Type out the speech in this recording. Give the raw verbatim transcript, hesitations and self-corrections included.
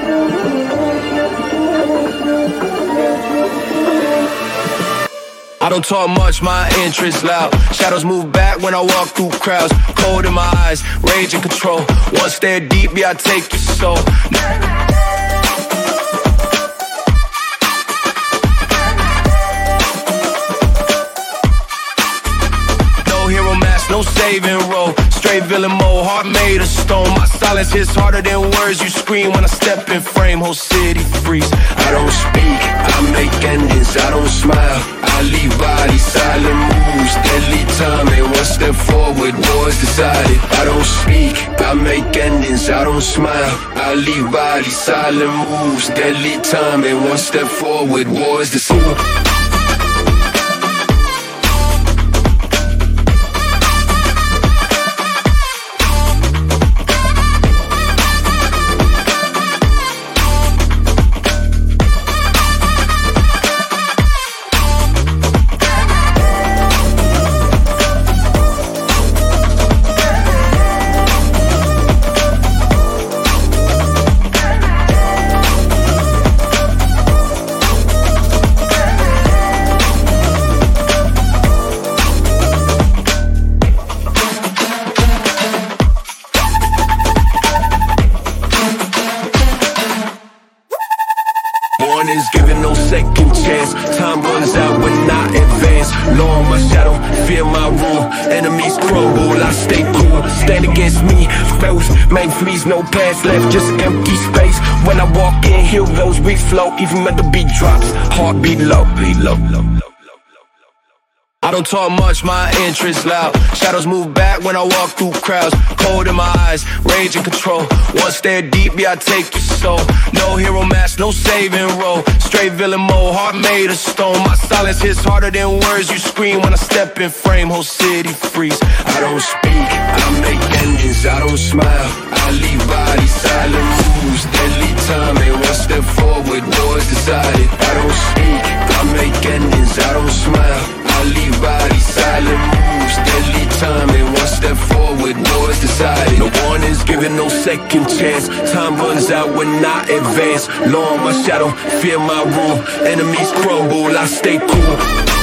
I don't talk much, my interest loud. Shadows move back when I walk through crowds. Cold in my eyes, rage and control. One stare deep, yeah, I take your soul. No hero mask, no saving role. Straight villain mode, heart made of stone. My silence hits harder than words you scream. When I step in frame, whole city freeze. I don't speak, I make endings, I don't smile. I leave bodies, silent moves, deadly timing. One step forward, wars decided. I don't speak, I make endings, I don't smile. I leave bodies, silent moves, deadly timing. One step forward, wars decided. Warnings given no second chance. Time runs out when I advance. Law on my shadow, fear my rule. Enemies crumble, I stay cool. Stand against me, foes make fleas, no past left, just empty space. When I walk in, heroes we flow. Even when the beat drops, heartbeat low, beat low, low, low. I don't talk much, my interest loud. Shadows move back when I walk through crowds. Cold in my eyes, rage and control. One stare deep, yeah, I take your soul. No hero mask, no saving role. Straight villain mode, heart made of stone. My silence hits harder than words you scream. When I step in frame, whole city freeze. I don't speak, I make endings, I don't smile. I leave bodies, silent moves, deadly timing. One step forward, wars decided. I don't speak, I make endings, I don't smile. I leave bodies, silent moves, deadly timing. One step forward, wars decided. No warnings given, no second chance. Time runs out when I advance. Law on my shadow, fear my rule. Enemies crumble, I stay cool.